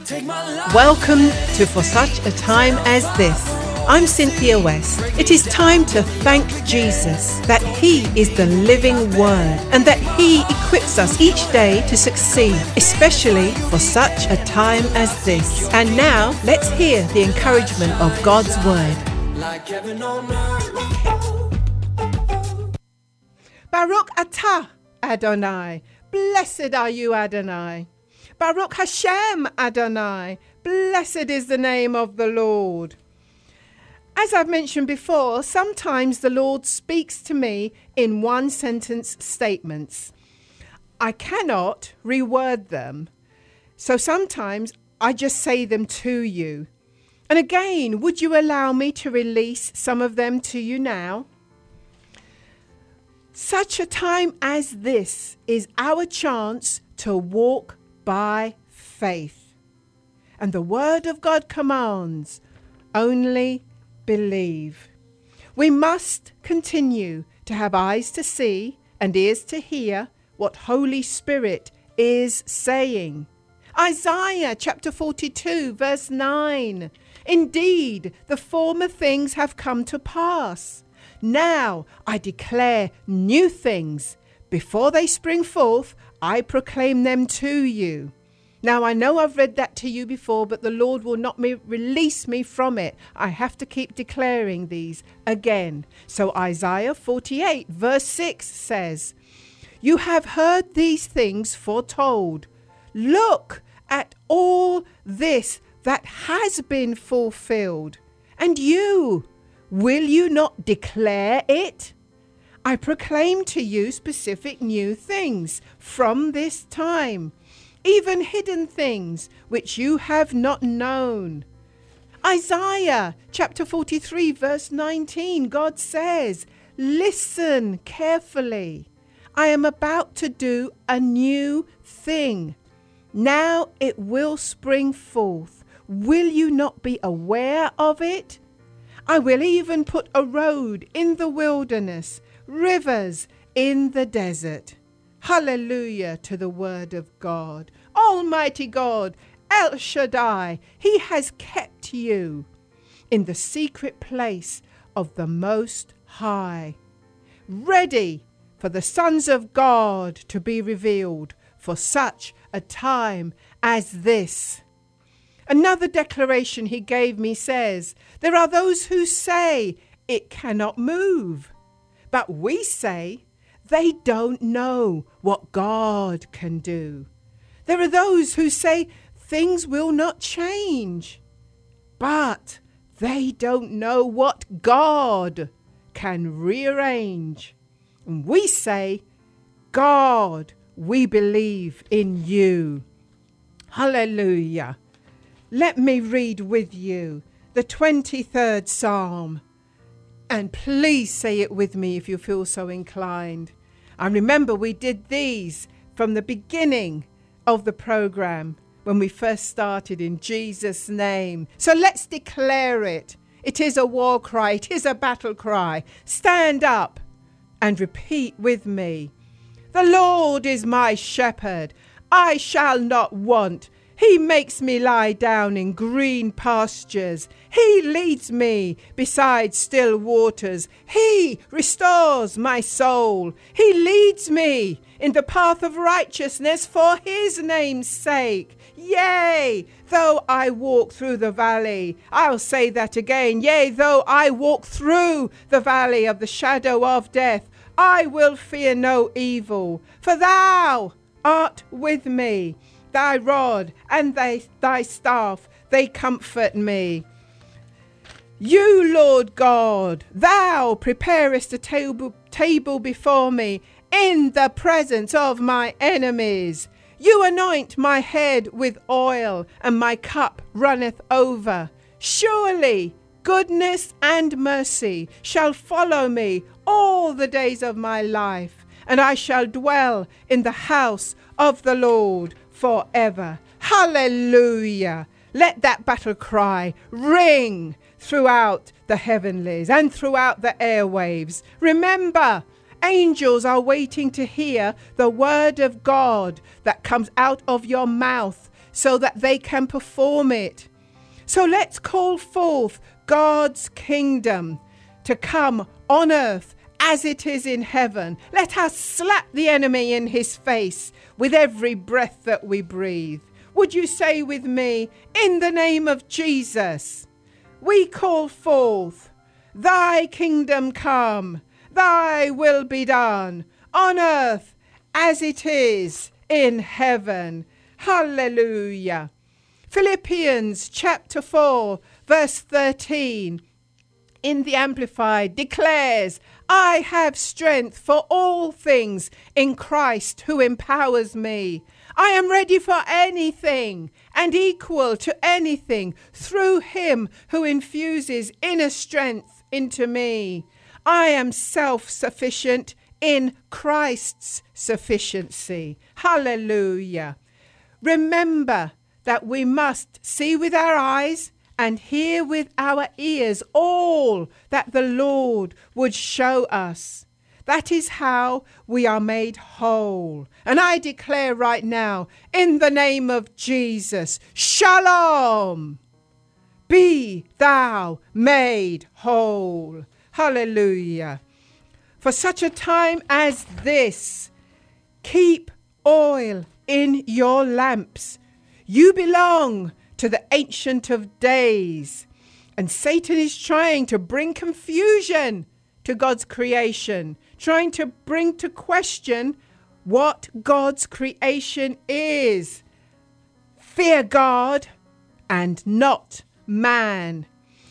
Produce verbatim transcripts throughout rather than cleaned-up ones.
Welcome to For Such a Time as This. I'm Cynthia West. It is time to thank Jesus that He is the living Word and that He equips us each day to succeed, especially for such a time as this. And now, let's hear the encouragement of God's Word. Like heaven on earth. Baruch atah Adonai. Blessed are you, Adonai. Baruch Hashem Adonai. Blessed is the name of the Lord. As I've mentioned before, sometimes the Lord speaks to me in one sentence statements. I cannot reword them. So sometimes I just say them to you. And again, would you allow me to release some of them to you now? Such a time as this is our chance to walk by faith. And the Word of God commands, only believe. We must continue to have eyes to see and ears to hear what Holy Spirit is saying. Isaiah chapter forty-two verse nine. Indeed, the former things have come to pass. Now I declare new things. Before they spring forth, I proclaim them to you. Now, I know I've read that to you before, but the Lord will not me- release me from it. I have to keep declaring these again. So Isaiah forty-eight verse six says, you have heard these things foretold. Look at all this that has been fulfilled. And you, will you not declare it? I proclaim to you specific new things from this time, even hidden things which you have not known. Isaiah chapter forty-three verse nineteen, God says, listen carefully. I am about to do a new thing. Now it will spring forth. Will you not be aware of it? I will even put a road in the wilderness, rivers in the desert. Hallelujah to the word of God. Almighty God, El Shaddai, He has kept you in the secret place of the Most High, ready for the sons of God to be revealed for such a time as this. Another declaration He gave me says, there are those who say it cannot move. But we say they don't know what God can do. There are those who say things will not change. But they don't know what God can rearrange. And we say, God, we believe in you. Hallelujah. Let me read with you the twenty-third Psalm. And please say it with me if you feel so inclined. And remember, we did these from the beginning of the program when we first started in Jesus' name. So let's declare it. It is a war cry. It is a battle cry. Stand up and repeat with me. The Lord is my shepherd. I shall not want. He makes me lie down in green pastures. He leads me beside still waters. He restores my soul. He leads me in the path of righteousness for His name's sake. Yea, though I walk through the valley, I'll say that again. Yea, though I walk through the valley of the shadow of death, I will fear no evil, for Thou art with me. Thy rod and thy, thy staff, they comfort me. You, Lord God, Thou preparest a table, table before me in the presence of my enemies. You anoint my head with oil, and my cup runneth over. Surely goodness and mercy shall follow me all the days of my life, and I shall dwell in the house of the Lord forever. Hallelujah. Let that battle cry ring throughout the heavenlies and throughout the airwaves. Remember, angels are waiting to hear the word of God that comes out of your mouth so that they can perform it. So let's call forth God's kingdom to come on earth as it is in heaven. Let us slap the enemy in his face with every breath that we breathe. Would you say with me, in the name of Jesus, we call forth, thy kingdom come, thy will be done on earth as it is in heaven. Hallelujah. Philippians chapter four, verse thirteen, in the Amplified, declares, I have strength for all things in Christ who empowers me. I am ready for anything and equal to anything through him who infuses inner strength into me. I am self-sufficient in Christ's sufficiency. Hallelujah. Remember that we must see with our eyes and hear with our ears all that the Lord would show us. That is how we are made whole. And I declare right now, in the name of Jesus, Shalom, be thou made whole. Hallelujah. For such a time as this, keep oil in your lamps. You belong to the Ancient of Days. And Satan is trying to bring confusion to God's creation, trying to bring to question what God's creation is. Fear God and not man.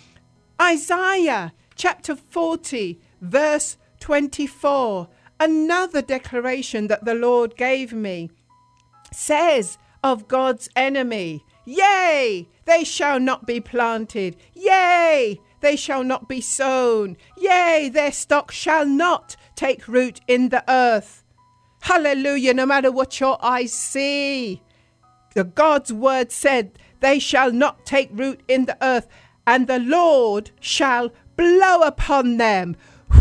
Isaiah chapter forty, verse twenty-four, another declaration that the Lord gave me, says of God's enemy, yea, they shall not be planted. Yea, they shall not be sown. Yea, their stock shall not take root in the earth. Hallelujah. No matter what your eyes see, the God's word said they shall not take root in the earth, and the Lord shall blow upon them,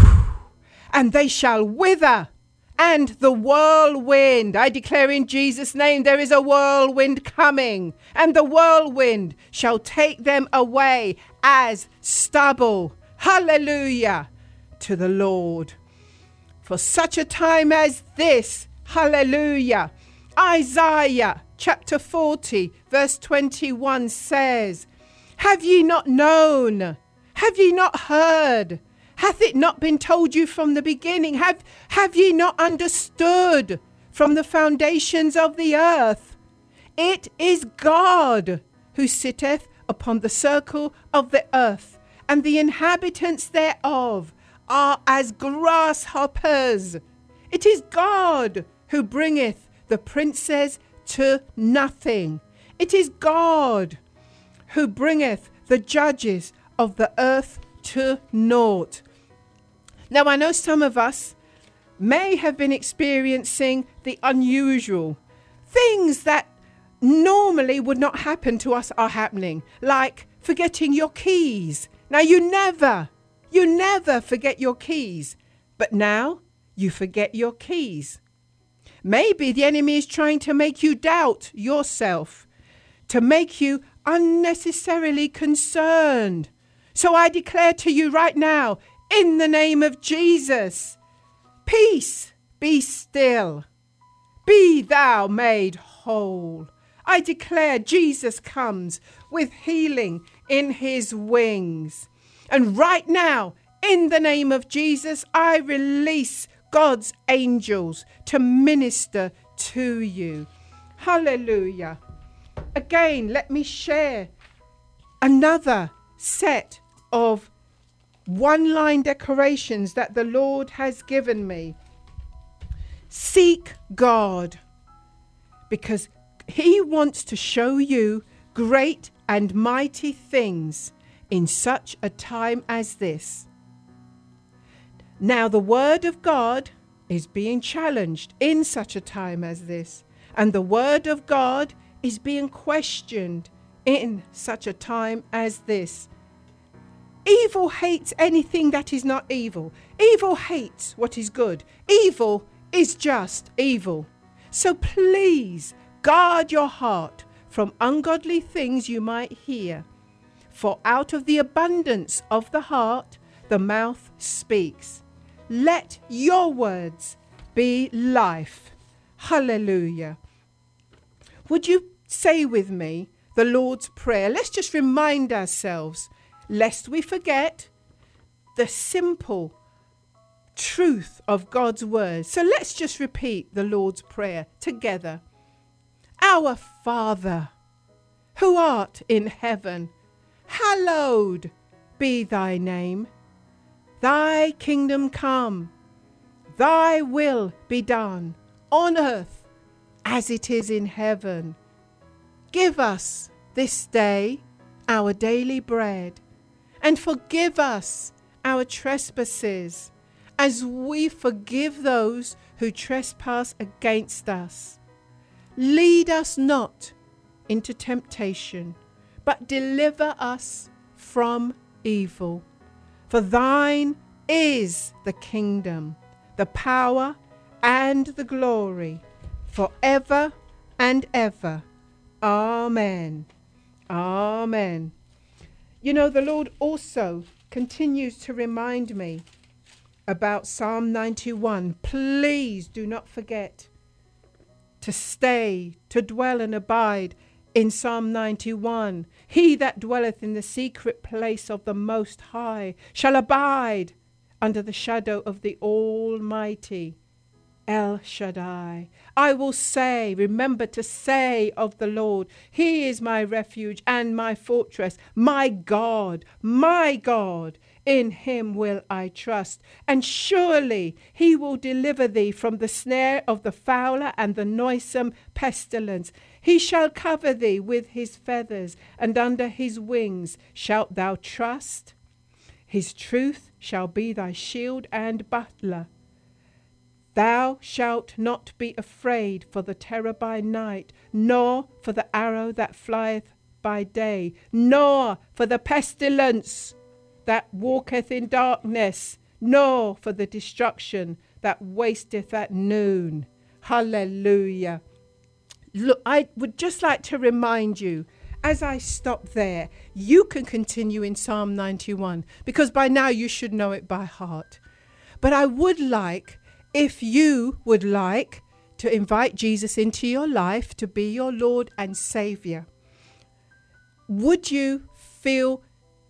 and they shall wither. And the whirlwind, I declare in Jesus' name, there is a whirlwind coming, and the whirlwind shall take them away as stubble. Hallelujah to the Lord. For such a time as this, hallelujah. Isaiah chapter forty, verse twenty-one says, have ye not known? Have ye not heard? Hath it not been told you from the beginning? Have, have ye not understood from the foundations of the earth? It is God who sitteth upon the circle of the earth, and the inhabitants thereof are as grasshoppers. It is God who bringeth the princes to nothing. It is God who bringeth the judges of the earth to naught. Now, I know some of us may have been experiencing the unusual. Things that normally would not happen to us are happening, like forgetting your keys. Now, you never, you never forget your keys, but now you forget your keys. Maybe the enemy is trying to make you doubt yourself, to make you unnecessarily concerned. So I declare to you right now, in the name of Jesus, peace, be still. Be thou made whole. I declare Jesus comes with healing in his wings. And right now, in the name of Jesus, I release God's angels to minister to you. Hallelujah. Again, let me share another set of one-line decorations that the Lord has given me. Seek God, because he wants to show you great and mighty things in such a time as this. Now, the word of God is being challenged in such a time as this, and the word of God is being questioned in such a time as this. Evil hates anything that is not evil. Evil hates what is good. Evil is just evil. So please guard your heart from ungodly things you might hear. For out of the abundance of the heart, the mouth speaks. Let your words be life. Hallelujah. Would you say with me the Lord's Prayer? Let's just remind ourselves, lest we forget, the simple truth of God's word. So let's just repeat the Lord's Prayer together. Our Father, who art in heaven, hallowed be thy name. Thy kingdom come, thy will be done on earth as it is in heaven. Give us this day our daily bread, and forgive us our trespasses, as we forgive those who trespass against us. Lead us not into temptation, but deliver us from evil. For thine is the kingdom, the power, and the glory, forever and ever. Amen. Amen. You know, the Lord also continues to remind me about Psalm ninety-one. Please do not forget to stay, to dwell and abide in Psalm ninety-one. He that dwelleth in the secret place of the Most High shall abide under the shadow of the Almighty. El Shaddai. I will say, remember to say of the Lord, He is my refuge and my fortress, my God, my God. In Him will I trust, and surely He will deliver thee from the snare of the fowler and the noisome pestilence. He shall cover thee with His feathers, and under His wings shalt thou trust. His truth shall be thy shield and buckler. Thou shalt not be afraid for the terror by night, nor for the arrow that flieth by day, nor for the pestilence that walketh in darkness, nor for the destruction that wasteth at noon. Hallelujah. Look, I would just like to remind you, as I stop there, you can continue in Psalm ninety-one, because by now you should know it by heart. But I would like, if you would like, to invite Jesus into your life to be your Lord and Saviour. Would you feel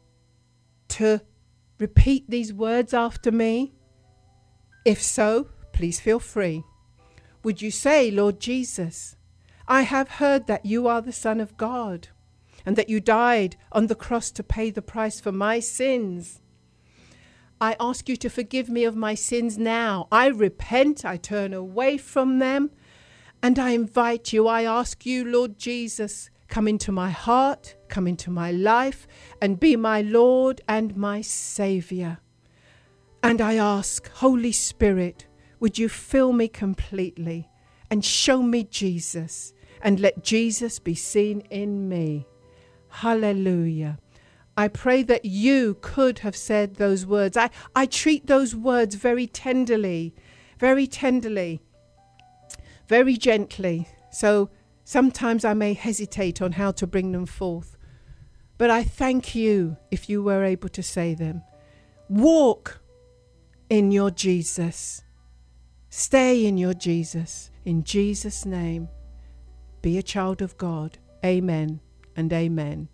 to repeat these words after me? If so, please feel free. Would you say, Lord Jesus, I have heard that you are the Son of God, and that you died on the cross to pay the price for my sins. I ask you to forgive me of my sins now. I repent, I turn away from them, and I invite you, I ask you, Lord Jesus, come into my heart, come into my life, and be my Lord and my Saviour. And I ask, Holy Spirit, would you fill me completely and show me Jesus, and let Jesus be seen in me. Hallelujah. I pray that you could have said those words. I, I treat those words very tenderly, very tenderly, very gently. So sometimes I may hesitate on how to bring them forth. But I thank you if you were able to say them. Walk in your Jesus. Stay in your Jesus. In Jesus' name, be a child of God. Amen and amen.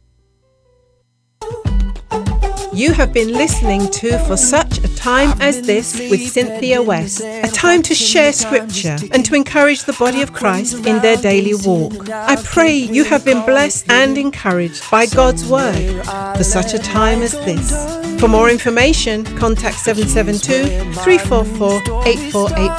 You have been listening to For Such a Time as This with Cynthia West, a time to share scripture and to encourage the body of Christ in their daily walk. I pray you have been blessed and encouraged by God's word for such a time as this. For more information, contact seven seven two, three four four, eight four eight